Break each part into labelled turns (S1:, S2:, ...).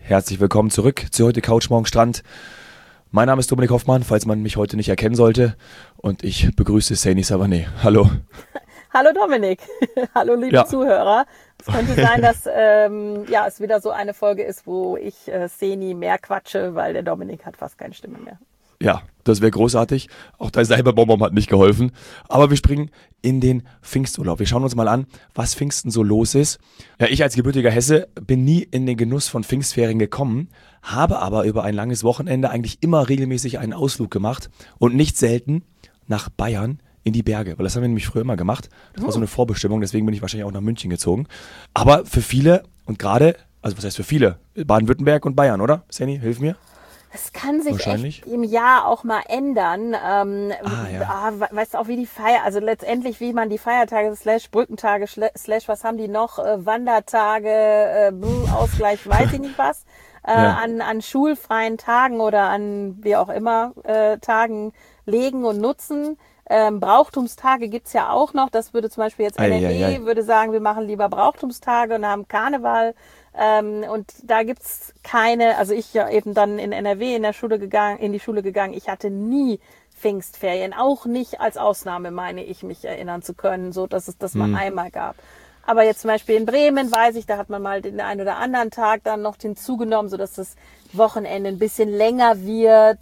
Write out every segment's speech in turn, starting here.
S1: herzlich willkommen zurück zu heute Couch Morgen Strand. Mein Name ist Dominik Hoffmann, falls man mich heute nicht erkennen sollte. Und ich begrüße Saini Savané. Hallo.
S2: Hallo Dominik. Hallo liebe Zuhörer. Es könnte sein, dass es wieder so eine Folge ist, wo ich Seni mehr quatsche, weil der Dominik hat fast keine Stimme mehr.
S1: Ja, das wäre großartig. Auch dein Cyberbonbon hat nicht geholfen. Aber wir springen in den Pfingsturlaub. Wir schauen uns mal an, was Pfingsten so los ist. Ja, ich als gebürtiger Hesse bin nie in den Genuss von Pfingstferien gekommen, habe aber über ein langes Wochenende eigentlich immer regelmäßig einen Ausflug gemacht und nicht selten nach Bayern in die Berge, weil das haben wir nämlich früher immer gemacht. Das war so eine Vorbestimmung, deswegen bin ich wahrscheinlich auch nach München gezogen. Aber für viele und gerade, also was heißt für viele? Baden-Württemberg und Bayern, oder? Seni, hilf mir.
S2: Das kann sich echt im Jahr auch mal ändern. Weißt du auch, wie die also letztendlich, wie man die Feiertage / Brückentage / was haben die noch, Wandertage, Ausgleich, weiß ich nicht was, an schulfreien Tagen oder an wie auch immer Tagen legen und nutzen. Brauchtumstage gibt's ja auch noch. Das würde zum Beispiel jetzt NRW würde sagen, wir machen lieber Brauchtumstage und haben Karneval. Und da gibt's keine, also ich ja eben dann in NRW in die Schule gegangen. Ich hatte nie Pfingstferien, auch nicht als Ausnahme, meine ich, mich erinnern zu können, so dass es das mal einmal gab. Aber jetzt zum Beispiel in Bremen weiß ich, da hat man mal den einen oder anderen Tag dann noch hinzugenommen, so dass das Wochenende ein bisschen länger wird.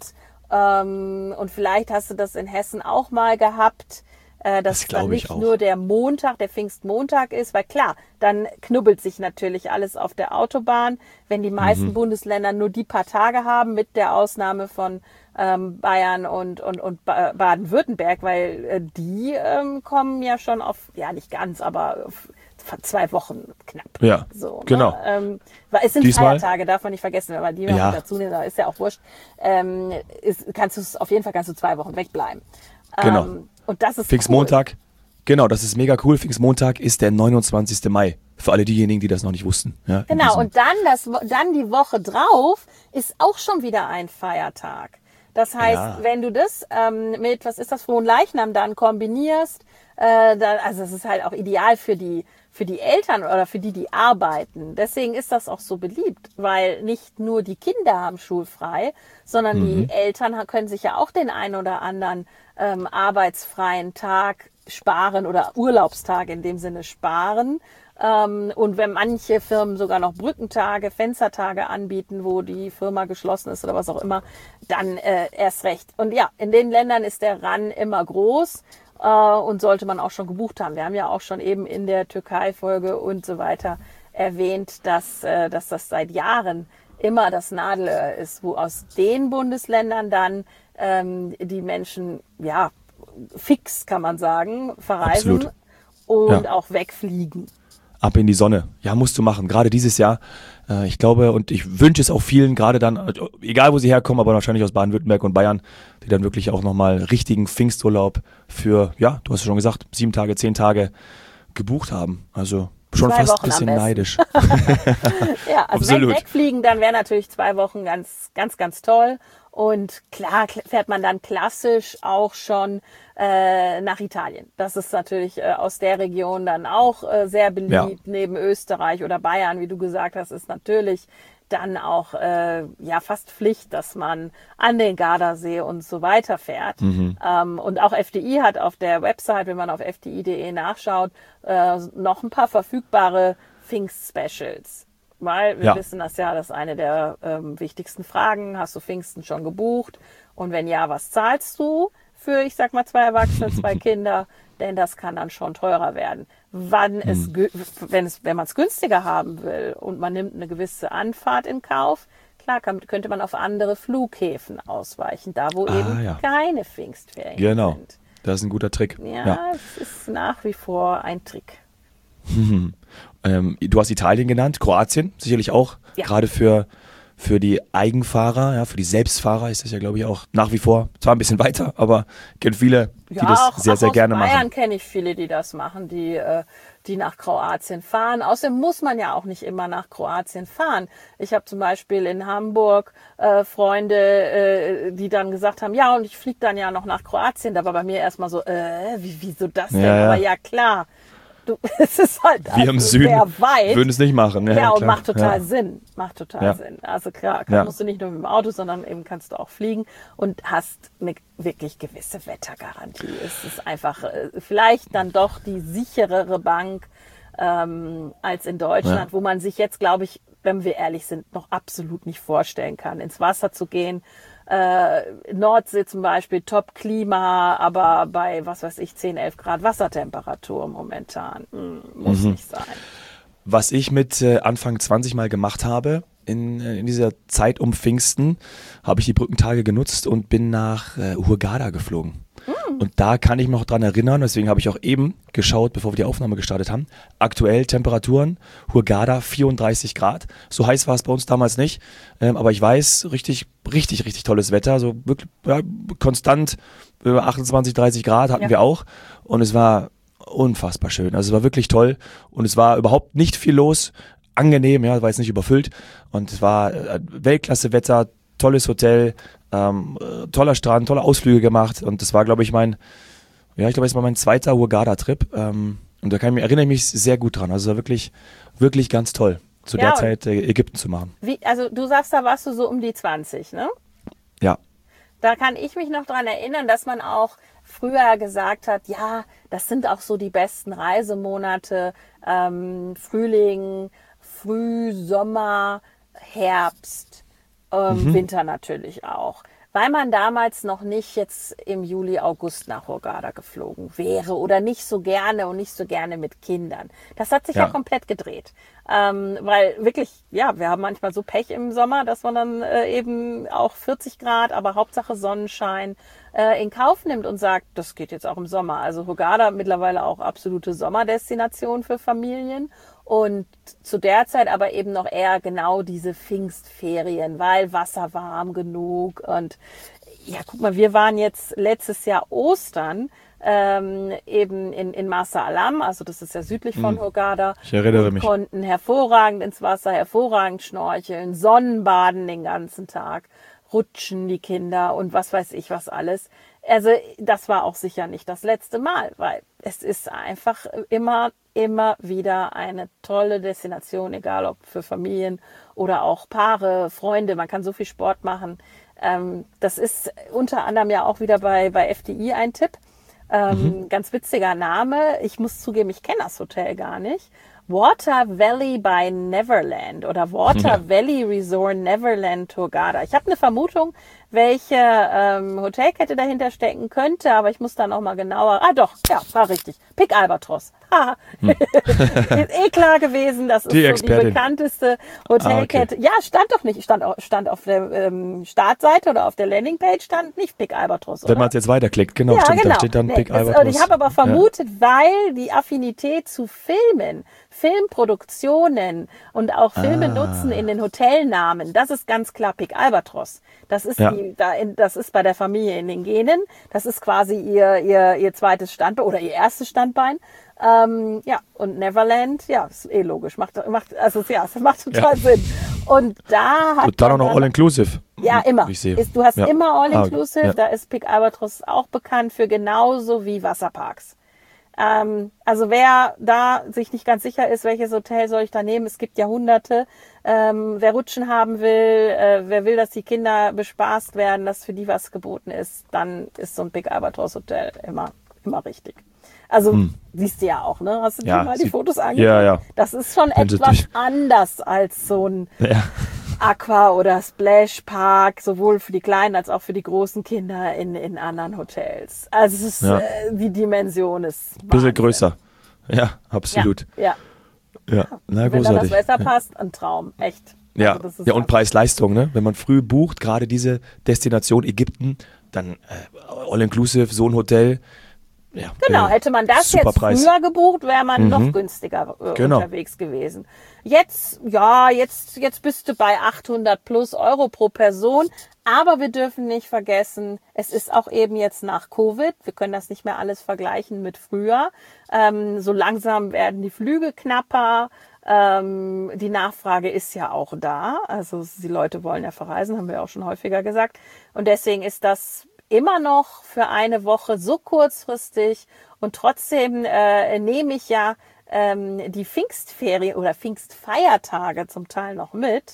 S2: Und vielleicht hast du das in Hessen auch mal gehabt, dass dann nicht nur der Montag, der Pfingstmontag ist, weil klar, dann knubbelt sich natürlich alles auf der Autobahn, wenn die meisten Bundesländer nur die paar Tage haben, mit der Ausnahme von Bayern und Baden-Württemberg, weil die kommen ja schon auf, ja nicht ganz, aber auf 2 Wochen knapp.
S1: Ja,
S2: so,
S1: genau.
S2: Ne? Es sind Feiertage, darf man nicht vergessen, wenn man die noch dazu nimmt, ist ja auch wurscht. Auf jeden Fall kannst du 2 Wochen wegbleiben.
S1: Genau.
S2: Und das ist
S1: Pfingstmontag, genau, das ist mega cool. Pfingstmontag ist der 29. Mai. Für alle diejenigen, die das noch nicht wussten. Ja,
S2: genau, und dann die Woche drauf ist auch schon wieder ein Feiertag. Das heißt, wenn du das mit, Fronleichnam dann kombinierst, also es ist halt auch ideal für die Eltern oder für die arbeiten. Deswegen ist das auch so beliebt, weil nicht nur die Kinder haben schulfrei, sondern die Eltern können sich ja auch den einen oder anderen arbeitsfreien Tag sparen oder Urlaubstag in dem Sinne sparen. Und wenn manche Firmen sogar noch Brückentage, Fenstertage anbieten, wo die Firma geschlossen ist oder was auch immer, dann erst recht. Und ja, in den Ländern ist der Run immer groß und sollte man auch schon gebucht haben. Wir haben ja auch schon eben in der Türkei-Folge und so weiter erwähnt, dass das seit Jahren immer das Nadelöhr ist, wo aus den Bundesländern dann die Menschen, ja, fix kann man sagen, verreisen und auch wegfliegen.
S1: Ab in die Sonne. Ja, musst du machen. Gerade dieses Jahr. Ich glaube und ich wünsche es auch vielen, gerade dann, egal wo sie herkommen, aber wahrscheinlich aus Baden-Württemberg und Bayern, die dann wirklich auch nochmal richtigen Pfingsturlaub für, ja, du hast es schon gesagt, 7 Tage, 10 Tage gebucht haben. Also schon fast ein bisschen neidisch.
S2: Ja, also wenn wegfliegen, dann wäre natürlich 2 Wochen ganz, ganz, ganz toll. Und klar fährt man dann klassisch auch schon nach Italien. Das ist natürlich aus der Region dann auch sehr beliebt. Ja. Neben Österreich oder Bayern, wie du gesagt hast, ist natürlich dann auch fast Pflicht, dass man an den Gardasee und so weiter fährt. Und auch FDI hat auf der Website, wenn man auf fdi.de nachschaut, noch ein paar verfügbare Pfingst-Specials. Weil wir wissen das ist eine der wichtigsten Fragen. Hast du Pfingsten schon gebucht? Und wenn ja, was zahlst du für, ich sag mal, 2 Erwachsene, 2 Kinder? Denn das kann dann schon teurer werden. Wenn man es günstiger haben will und man nimmt eine gewisse Anfahrt in Kauf, klar könnte man auf andere Flughäfen ausweichen, da wo keine Pfingstferien sind.
S1: Genau, das ist ein guter Trick.
S2: Ja, es ist nach wie vor ein Trick.
S1: Du hast Italien genannt, Kroatien sicherlich auch, gerade für die Eigenfahrer, für die Selbstfahrer ist das ja, glaube ich, auch nach wie vor, zwar ein bisschen weiter, aber ich kenne viele, die das sehr, sehr gerne machen.
S2: Aus Bayern kenne ich viele, die das machen, die nach Kroatien fahren. Außerdem muss man ja auch nicht immer nach Kroatien fahren. Ich habe zum Beispiel in Hamburg Freunde, die dann gesagt haben, ja, und ich fliege dann ja noch nach Kroatien. Da war bei mir erstmal so, wieso das denn? Aber ja, klar. es ist halt
S1: wir im Süden
S2: sehr weit.
S1: Würden es nicht machen.
S2: Ja, und macht total Sinn. Macht total Sinn. Also klar, musst du nicht nur mit dem Auto, sondern eben kannst du auch fliegen und hast eine wirklich gewisse Wettergarantie. Es ist einfach vielleicht dann doch die sicherere Bank als in Deutschland, wo man sich jetzt, glaube ich, wenn wir ehrlich sind, noch absolut nicht vorstellen kann, ins Wasser zu gehen. Nordsee zum Beispiel, Top-Klima, aber bei, 10, 11 Grad Wassertemperatur momentan. Muss nicht sein.
S1: Was ich mit Anfang 20 mal gemacht habe, in dieser Zeit um Pfingsten, habe ich die Brückentage genutzt und bin nach Hurghada geflogen. Und da kann ich mich noch dran erinnern, deswegen habe ich auch eben geschaut, bevor wir die Aufnahme gestartet haben. Aktuell Temperaturen, Hurghada 34 Grad. So heiß war es bei uns damals nicht. Aber ich weiß, richtig tolles Wetter. So wirklich konstant 28, 30 Grad hatten wir auch. Und es war unfassbar schön. Also es war wirklich toll. Und es war überhaupt nicht viel los. Angenehm, war jetzt nicht überfüllt. Und es war Weltklasse-Wetter, tolles Hotel, toller Strand, tolle Ausflüge gemacht und das war, glaube ich, das war mein zweiter Hurghada-Trip und da erinnere ich mich sehr gut dran. Also es war wirklich, wirklich ganz toll, zu der Zeit Ägypten zu machen.
S2: Also du sagst, da warst du so um die 20, ne?
S1: Ja.
S2: Da kann ich mich noch dran erinnern, dass man auch früher gesagt hat, ja, das sind auch so die besten Reisemonate, Frühling, Frühsommer, Herbst. Winter natürlich auch, weil man damals noch nicht jetzt im Juli, August nach Hurghada geflogen wäre oder nicht so gerne und nicht so gerne mit Kindern. Das hat sich ja komplett gedreht, weil wirklich, wir haben manchmal so Pech im Sommer, dass man dann eben auch 40 Grad, aber Hauptsache Sonnenschein in Kauf nimmt und sagt, das geht jetzt auch im Sommer. Also Hurghada mittlerweile auch absolute Sommerdestination für Familien. Und zu der Zeit aber eben noch eher genau diese Pfingstferien, weil Wasser warm genug. Und guck mal, wir waren jetzt letztes Jahr Ostern eben in Marsa Alam, also das ist ja südlich von Hurghada.
S1: Ich erinnere mich.
S2: Konnten hervorragend ins Wasser, hervorragend schnorcheln, Sonnenbaden den ganzen Tag, rutschen die Kinder und was weiß ich was alles. Also das war auch sicher nicht das letzte Mal, weil es ist einfach immer wieder eine tolle Destination, egal ob für Familien oder auch Paare, Freunde. Man kann so viel Sport machen. Das ist unter anderem ja auch wieder bei FDI ein Tipp. Ganz witziger Name. Ich muss zugeben, ich kenne das Hotel gar nicht. Water Valley by Neverland oder Water Valley Resort Neverland Hurghada. Ich habe eine Vermutung, welche Hotelkette dahinter stecken könnte, aber ich muss dann auch mal genauer. War richtig. Pic Albatros. Ist klar gewesen, das ist so die bekannteste Hotelkette. Okay. Ja, stand doch nicht. Stand auf der Startseite oder auf der Landingpage stand nicht Pic Albatros.
S1: Wenn man es jetzt weiterklickt, genau, da steht dann Pic Albatros.
S2: Und ich habe aber vermutet, weil die Affinität zu Filmen, Filmproduktionen und auch Filme nutzen in den Hotelnamen, das ist ganz klar Pic Albatros. Das ist das ist bei der Familie in den Genen. Das ist quasi ihr zweites Standbein oder ihr erstes Standbein. Und Neverland, ist logisch. Es macht total Sinn. Und da hat
S1: dann auch noch All-Inclusive.
S2: Ja, immer. Du hast immer All-Inclusive.
S1: Ja.
S2: Da ist Pic Albatros auch bekannt für genauso wie Wasserparks. Also wer da sich nicht ganz sicher ist, welches Hotel soll ich da nehmen, es gibt ja hunderte. Wer Rutschen haben will, wer will, dass die Kinder bespaßt werden, dass für die was geboten ist, dann ist so ein Pic Albatros Hotel immer richtig. Also siehst du ja auch, ne? Hast du dir mal die Fotos angeguckt?
S1: Ja.
S2: Das ist schon etwas anders als so ein Aqua- oder Splash-Park, sowohl für die kleinen als auch für die großen Kinder in anderen Hotels. Also es ist, die Dimension ist Wahnsinn.
S1: Bisschen größer. Ja, absolut.
S2: Ja.
S1: Na,
S2: wenn dann das Wetter passt, ein Traum, echt.
S1: Ja,
S2: also das ist
S1: und Preis-Leistung, ne? Wenn man früh bucht, gerade diese Destination Ägypten, dann All-Inclusive, so ein Hotel. Ja,
S2: genau, hätte man das jetzt
S1: Preis.
S2: früher gebucht, wäre man noch günstiger unterwegs gewesen. Jetzt bist du bei 800 plus Euro pro Person. Aber wir dürfen nicht vergessen, es ist auch eben jetzt nach Covid. Wir können das nicht mehr alles vergleichen mit früher. So langsam werden die Flüge knapper. Die Nachfrage ist ja auch da. Also die Leute wollen ja verreisen, haben wir auch schon häufiger gesagt. Und deswegen ist das immer noch für eine Woche so kurzfristig und trotzdem nehme ich ja die Pfingstferien oder Pfingstfeiertage zum Teil noch mit,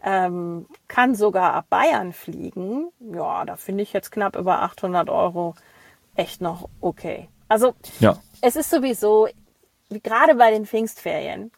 S2: kann sogar ab Bayern fliegen. Ja, da finde ich jetzt knapp über 800 € echt noch okay. Also es ist sowieso, gerade bei den Pfingstferien,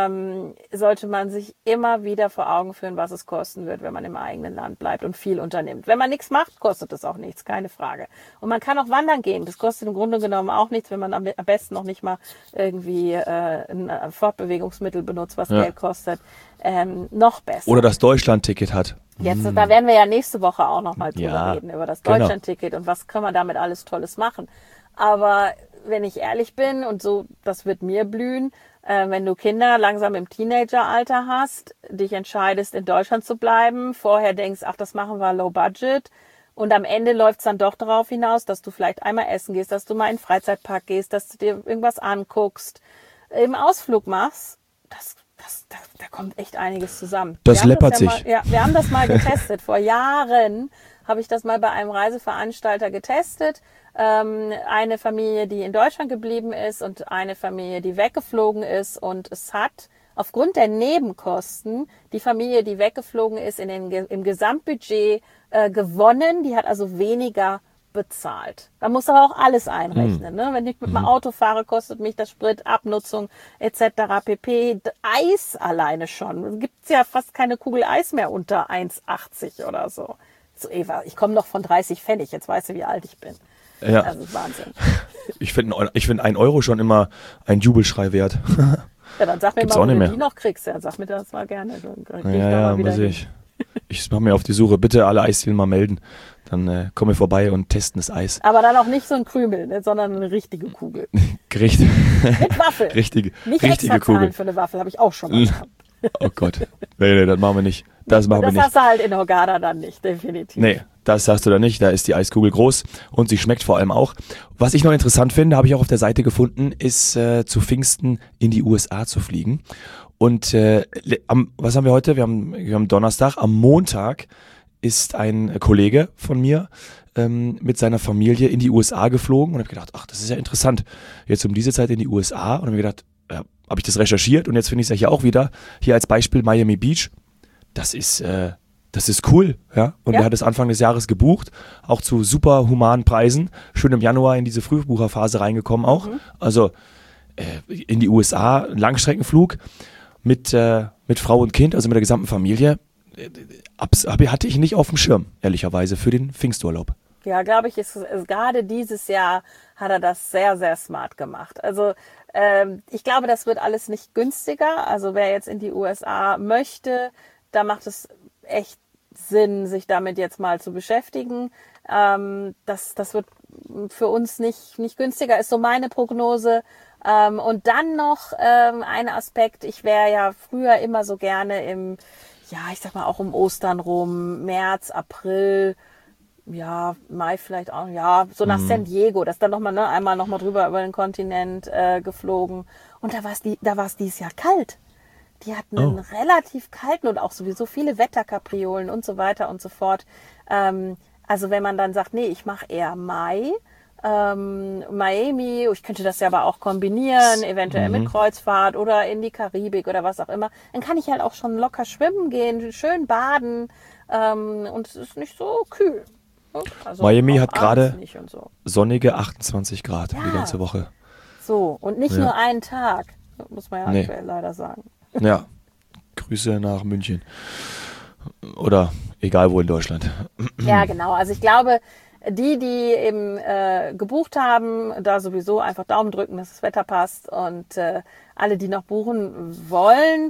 S2: sollte man sich immer wieder vor Augen führen, was es kosten wird, wenn man im eigenen Land bleibt und viel unternimmt. Wenn man nichts macht, kostet es auch nichts, keine Frage. Und man kann auch wandern gehen. Das kostet im Grunde genommen auch nichts, wenn man am besten noch nicht mal irgendwie ein Fortbewegungsmittel benutzt, was Geld kostet. Noch besser.
S1: Oder das Deutschland-Ticket hat.
S2: Jetzt, da werden wir ja nächste Woche auch noch mal drüber reden, über das Deutschland-Ticket und was kann man damit alles Tolles machen. Aber wenn ich ehrlich bin, und so, das wird mir blühen, wenn du Kinder langsam im Teenageralter hast, dich entscheidest, in Deutschland zu bleiben, vorher denkst, ach, das machen wir low budget, und am Ende läuft es dann doch darauf hinaus, dass du vielleicht einmal essen gehst, dass du mal in den Freizeitpark gehst, dass du dir irgendwas anguckst, im Ausflug machst, da kommt echt einiges zusammen.
S1: Das läppert sich.
S2: Wir haben das mal getestet. Vor Jahren habe ich das mal bei einem Reiseveranstalter getestet. Eine Familie, die in Deutschland geblieben ist und eine Familie, die weggeflogen ist. Und es hat aufgrund der Nebenkosten die Familie, die weggeflogen ist, im Gesamtbudget gewonnen. Die hat also weniger bezahlt. Da muss aber auch alles einrechnen. Ne? Wenn ich mit dem Auto fahre, kostet mich das Sprit, Abnutzung etc. pp. Eis alleine schon. Es gibt ja fast keine Kugel Eis mehr unter 1,80 oder so. So, Eva, ich komme noch von 30 Pfennig. Jetzt weißt du, wie alt ich bin.
S1: Ja.
S2: Das ist Wahnsinn.
S1: Ich finde 1 Euro schon immer ein Jubelschrei wert.
S2: Ja, dann sag mir
S1: Gibt's
S2: mal,
S1: auch
S2: ob
S1: nicht
S2: du
S1: mehr.
S2: die noch kriegst. Ja, sag mir das mal gerne.
S1: Muss ich. Ich mache mir auf die Suche. Bitte alle Eisdielen mal melden. Dann kommen wir vorbei und testen das Eis.
S2: Aber dann auch nicht so ein Krümel, ne, sondern eine richtige Kugel.
S1: Gericht.
S2: Mit Waffel.
S1: Nicht
S2: richtige extra
S1: Kugel.
S2: Für eine Waffel habe ich auch schon mal gehabt.
S1: Oh Gott. Nee, das machen wir nicht. Das
S2: hast du halt in Hurghada dann nicht, definitiv.
S1: Nee, das hast du da nicht. Da ist die Eiskugel groß und sie schmeckt vor allem auch. Was ich noch interessant finde, habe ich auch auf der Seite gefunden, ist zu Pfingsten in die USA zu fliegen. Und was haben wir heute? Wir haben Donnerstag. Am Montag ist ein Kollege von mir mit seiner Familie in die USA geflogen und habe gedacht, ach, das ist ja interessant. Jetzt um diese Zeit in die USA. Und habe mir gedacht, habe ich das recherchiert und jetzt finde ich es ja hier auch wieder. Hier als Beispiel Miami Beach. Das ist cool, ja. Und er hat es Anfang des Jahres gebucht, auch zu super humanen Preisen. Schön im Januar in diese Frühbucherphase reingekommen auch. Also in die USA, Langstreckenflug mit Frau und Kind, also mit der gesamten Familie. Hatte ich nicht auf dem Schirm, ehrlicherweise, für den Pfingsturlaub.
S2: Ja, glaube ich, ist gerade dieses Jahr hat er das sehr, sehr smart gemacht. Also ich glaube, das wird alles nicht günstiger. Also wer jetzt in die USA möchte, da macht es echt Sinn, sich damit jetzt mal zu beschäftigen. Das wird für uns nicht günstiger, ist so meine Prognose. Und dann noch ein Aspekt, ich wäre ja früher immer so gerne ich sag mal auch um Ostern rum, März, April, ja, Mai vielleicht auch, so nach San Diego, das dann nochmal, einmal nochmal drüber über den Kontinent geflogen. Und da war es dieses Jahr kalt. Die hatten einen relativ kalten und auch sowieso viele Wetterkapriolen und so weiter und so fort. Also wenn man dann sagt, nee, ich mache eher Mai, Miami, ich könnte das ja aber auch kombinieren, eventuell mit Kreuzfahrt oder in die Karibik oder was auch immer, dann kann ich halt auch schon locker schwimmen gehen, schön baden und es ist nicht so kühl. Also
S1: Miami hat gerade
S2: so
S1: sonnige 28 Grad die ganze Woche.
S2: So, und nicht nur einen Tag, muss man ja aktuell leider sagen.
S1: Ja, Grüße nach München. Oder egal wo in Deutschland.
S2: Ja, genau. Also ich glaube, die eben gebucht haben, da sowieso einfach Daumen drücken, dass das Wetter passt. Und alle, die noch buchen wollen,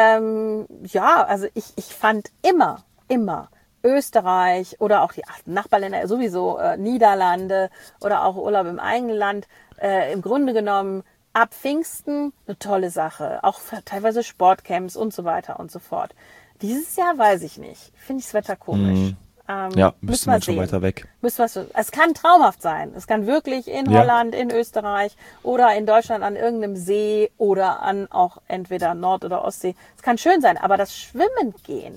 S2: also ich fand immer Österreich oder auch die Nachbarländer sowieso, Niederlande oder auch Urlaub im eigenen Land, im Grunde genommen ab Pfingsten eine tolle Sache. Auch teilweise Sportcamps und so weiter und so fort. Dieses Jahr weiß ich nicht. Finde ich das Wetter komisch.
S1: Müsste man schon weiter weg.
S2: Es kann traumhaft sein. Es kann wirklich in Holland, in Österreich oder in Deutschland an irgendeinem See oder an auch entweder Nord- oder Ostsee. Es kann schön sein, aber das Schwimmen gehen,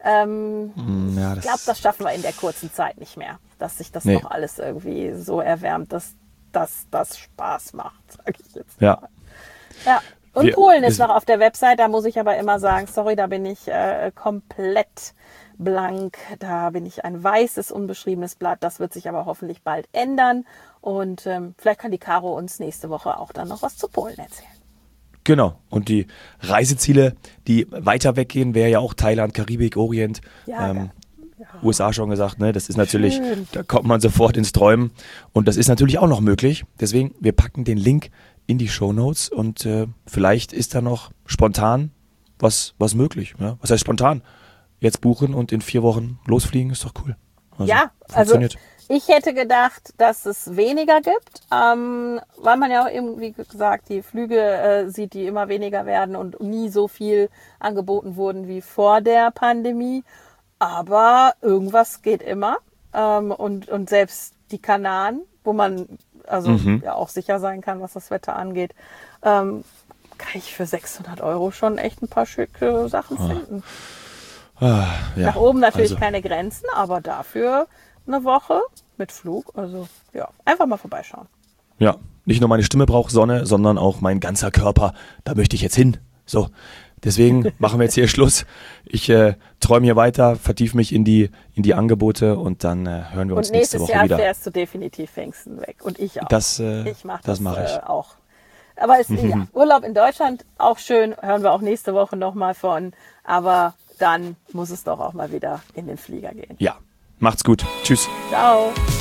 S2: ich glaube, das schaffen wir in der kurzen Zeit nicht mehr, dass sich das noch alles irgendwie so erwärmt, dass das Spaß macht, sage ich jetzt mal. Ja. Und Polen ist noch auf der Website, da muss ich aber immer sagen, sorry, da bin ich komplett blank. Da bin ich ein weißes, unbeschriebenes Blatt. Das wird sich aber hoffentlich bald ändern. Und vielleicht kann die Caro uns nächste Woche auch dann noch was zu Polen erzählen.
S1: Genau. Und die Reiseziele, die weiter weggehen, wäre ja auch Thailand, Karibik, Orient. Ja, USA schon gesagt, ne? Das ist natürlich, schön. Da kommt man sofort ins Träumen. Und das ist natürlich auch noch möglich. Deswegen, wir packen den Link in die Shownotes und vielleicht ist da noch spontan was möglich. Ja? Was heißt spontan? Jetzt buchen und in 4 Wochen losfliegen, ist doch cool.
S2: Also ich hätte gedacht, dass es weniger gibt, weil man ja auch eben, wie gesagt, die Flüge sieht, die immer weniger werden und nie so viel angeboten wurden wie vor der Pandemie. Aber irgendwas geht immer. Und selbst die Kanaren, wo man ja auch sicher sein kann, was das Wetter angeht, kann ich für 600 € schon echt ein paar schicke Sachen finden. Nach oben natürlich keine Grenzen, aber dafür eine Woche mit Flug. Also ja, einfach mal vorbeischauen.
S1: Ja, nicht nur meine Stimme braucht Sonne, sondern auch mein ganzer Körper. Da möchte ich jetzt hin. So, deswegen machen wir jetzt hier Schluss. Ich träume hier weiter, vertiefe mich in die Angebote und dann hören wir uns nächste Woche wieder.
S2: Und nächstes Jahr fährst du definitiv Pfingsten weg und ich auch.
S1: Ich mache das
S2: auch. Aber Urlaub in Deutschland auch schön, hören wir auch nächste Woche nochmal von. Aber dann muss es doch auch mal wieder in den Flieger gehen.
S1: Ja, macht's gut. Tschüss.
S2: Ciao.